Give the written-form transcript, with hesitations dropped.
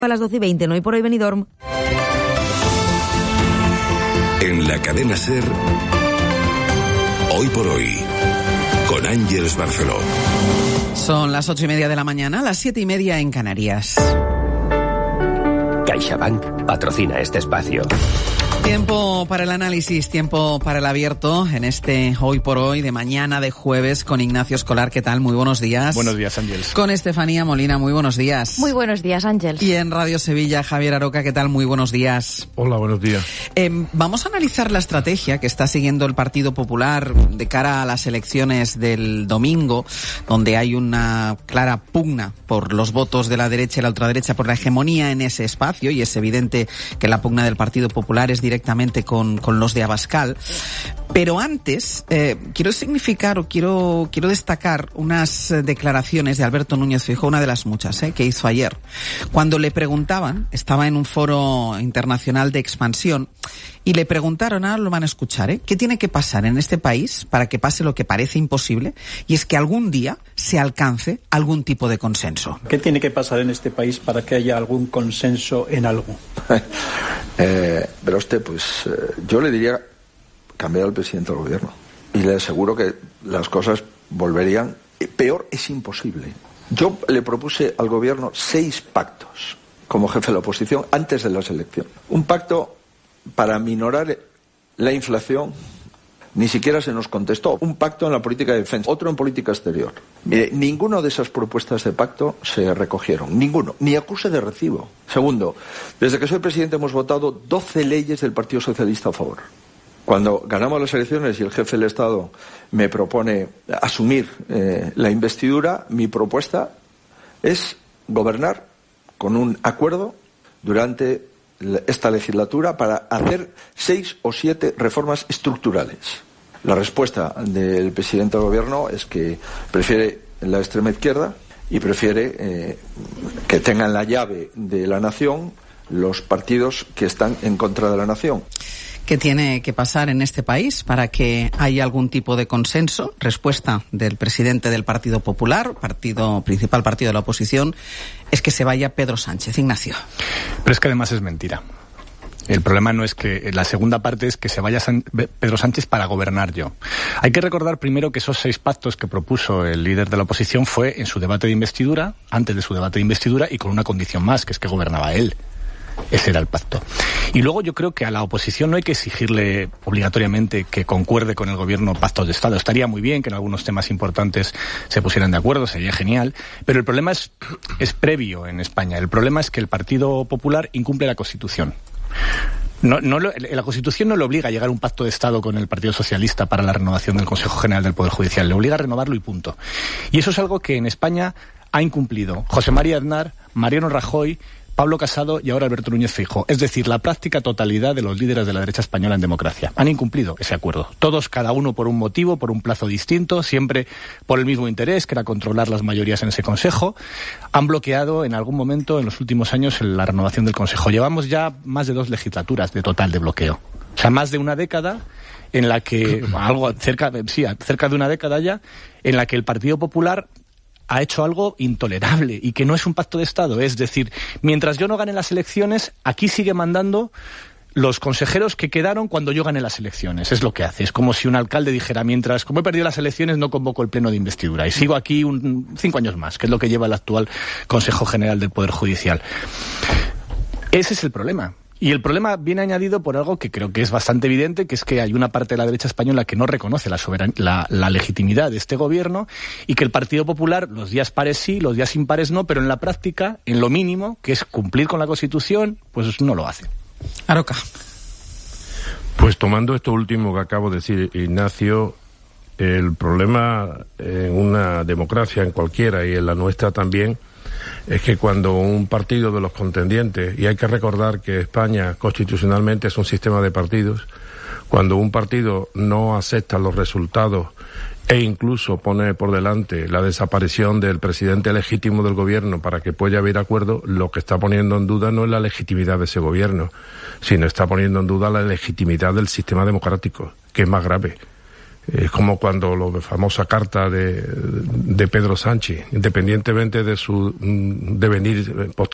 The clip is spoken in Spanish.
A las 12:20, no hay por hoy Benidorm. En la cadena SER, Hoy por Hoy, con Ángeles Barceló. Son las 8:30 de la mañana, las 7:30 en Canarias. CaixaBank patrocina este espacio. Tiempo para el análisis, tiempo para el abierto en este Hoy por Hoy de mañana de jueves con Ignacio Escolar. ¿Qué tal? Muy buenos días. Buenos días, Ángeles. Con Estefanía Molina, muy buenos días. Muy buenos días, Ángeles. Y en Radio Sevilla, Javier Aroca, ¿qué tal? Muy buenos días. Hola, buenos días. Vamos a analizar la estrategia que está siguiendo el Partido Popular de cara a las elecciones del domingo, donde hay una clara pugna por los votos de la derecha y la ultraderecha por la hegemonía en ese espacio, y es evidente que la pugna del Partido Popular es directamente con los de Abascal. Pero antes, quiero destacar unas declaraciones de Alberto Núñez Feijóo, una de las muchas que hizo ayer, cuando le preguntaban, estaba en un foro internacional de expansión, y le preguntaron, ahora lo van a escuchar, ¿qué tiene que pasar en este país para que pase lo que parece imposible? Y es que algún día se alcance algún tipo de consenso. ¿Qué tiene que pasar en este país para que haya algún consenso en algo? Pero usted, yo le diría cambiar al presidente del gobierno. Y le aseguro que las cosas volverían. Peor es imposible. Yo le propuse al gobierno 6 pactos como jefe de la oposición antes de las elecciones. Un pacto para minorar la inflación, ni siquiera se nos contestó. Un pacto en la política de defensa, otro en política exterior. Mire, ninguna de esas propuestas de pacto se recogieron, ninguno, ni acuse de recibo. Segundo, desde que soy presidente hemos votado 12 leyes del Partido Socialista a favor. Cuando ganamos las elecciones y el jefe del Estado me propone asumir la investidura, mi propuesta es gobernar con un acuerdo durante esta legislatura para hacer 6 o 7 reformas estructurales. La respuesta del presidente del gobierno es que prefiere la extrema izquierda y prefiere que tengan la llave de la nación los partidos que están en contra de la nación. ¿Qué tiene que pasar en este país para que haya algún tipo de consenso? Respuesta del presidente del Partido Popular, principal partido de la oposición, es que se vaya Pedro Sánchez. Ignacio. Pero es que además es mentira. El problema no es que, la segunda parte es que se vaya Pedro Sánchez para gobernar yo. Hay que recordar primero que esos 6 pactos que propuso el líder de la oposición fue en su debate de investidura, antes de su debate de investidura, y con una condición más, que es que gobernaba él. Ese era el pacto. Y luego yo creo que a la oposición no hay que exigirle obligatoriamente que concuerde con el gobierno pactos de Estado. Estaría muy bien que en algunos temas importantes se pusieran de acuerdo, sería genial, pero el problema es previo en España. El problema es que el Partido Popular incumple la Constitución. La Constitución no le obliga a llegar a un pacto de Estado con el Partido Socialista para la renovación del Consejo General del Poder Judicial. Le obliga a renovarlo y punto. Y eso es algo que en España ha incumplido José María Aznar, Mariano Rajoy, Pablo Casado y ahora Alberto Núñez Feijóo. Es decir, la práctica totalidad de los líderes de la derecha española en democracia. Han incumplido ese acuerdo. Todos, cada uno por un motivo, por un plazo distinto, siempre por el mismo interés, que era controlar las mayorías en ese Consejo. Han bloqueado en algún momento en los últimos años la renovación del Consejo. Llevamos ya más de 2 legislaturas de total de bloqueo. O sea, más de una década en la que, cerca de una década ya, en la que el Partido Popular ha hecho algo intolerable y que no es un pacto de Estado. Es decir, mientras yo no gane las elecciones, aquí sigue mandando los consejeros que quedaron cuando yo gané las elecciones. Es lo que hace. Es como si un alcalde dijera, como he perdido las elecciones, no convoco el pleno de investidura y sigo aquí 5 años más, que es lo que lleva el actual Consejo General del Poder Judicial. Ese es el problema. Y el problema viene añadido por algo que creo que es bastante evidente, que es que hay una parte de la derecha española que no reconoce la legitimidad de este gobierno, y que el Partido Popular, los días pares sí, los días impares no, pero en la práctica, en lo mínimo, que es cumplir con la Constitución, pues no lo hace. Aroca. Pues tomando esto último que acabo de decir, Ignacio, el problema en una democracia, en cualquiera, y en la nuestra también, es que cuando un partido de los contendientes, y hay que recordar que España constitucionalmente es un sistema de partidos, cuando un partido no acepta los resultados e incluso pone por delante la desaparición del presidente legítimo del gobierno para que pueda haber acuerdo, lo que está poniendo en duda no es la legitimidad de ese gobierno, sino está poniendo en duda la legitimidad del sistema democrático, que es más grave. Es como cuando la famosa carta de Pedro Sánchez, independientemente de su devenir posterior,